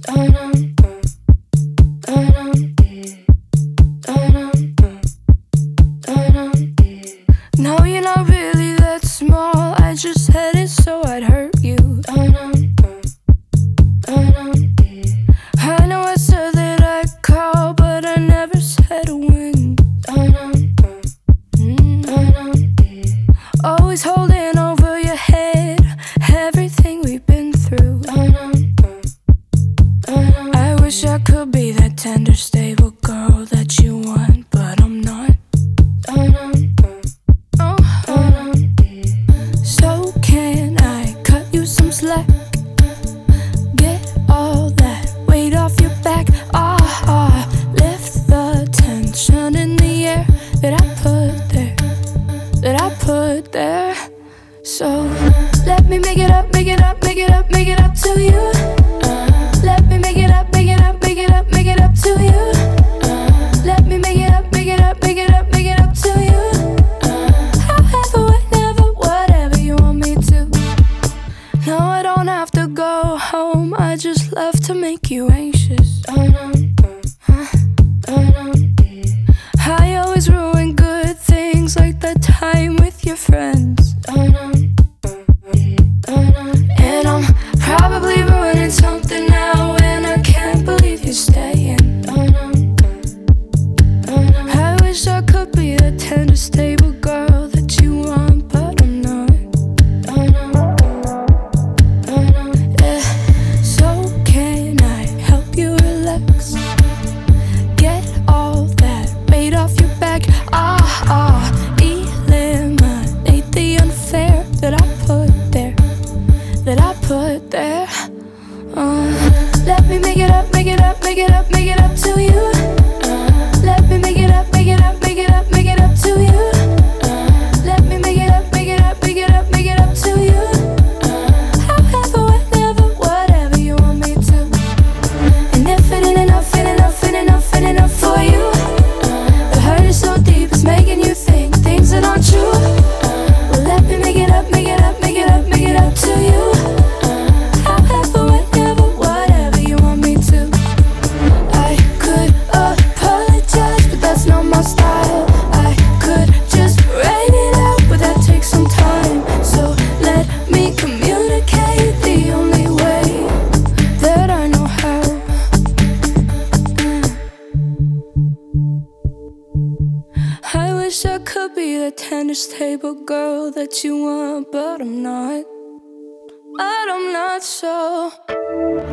No, you're not really that small. I just said it so I'd hurt you. I know I said that I'd call, but I never said when. Always holding over your head everything we've been through. I wish I could be that tender, stable girl that you want, but I'm not. So can I cut you some slack? Get all that weight off your back. Lift the tension in the air that I put there, that I put there. So let me make it up, make it up, make it up, make it up to you. Let me make it up, make it up, make it up, make it up to you. Let me make it up, make it up, make it up, make it up to you. However, whenever, whatever you want me to. No, I don't have to go home. I just love to make you anxious. I always ruin good things like that time with your friends. And I'm probably ruining something now, and I can't believe you're staying. I wish I could be the tender, stable girl that you want, but I'm not. So can I help you relax? Get all that weight off your back. Eliminate the unfair that I put there, that I put there. Let me make it up, make it up, make it up, make it up to you. Let me make it up, make it up, make it up, make it up to you. Let me make it up, make it up, make it up, make it up to you. However, whenever, whatever you want me to. And if it ain't enough, ain't enough, ain't enough, ain't enough for you, the hurt is so deep, it's making you think things that aren't true. Well, let me make it up, make it up, make it up, make it up to you. However, whenever, whatever you want me to. I could apologize, but that's not my style. I could just write it out, but that takes some time. So let me communicate the only way that I know how. I wish I could be the tender, stable girl that you want, but I'm not. But I'm not so.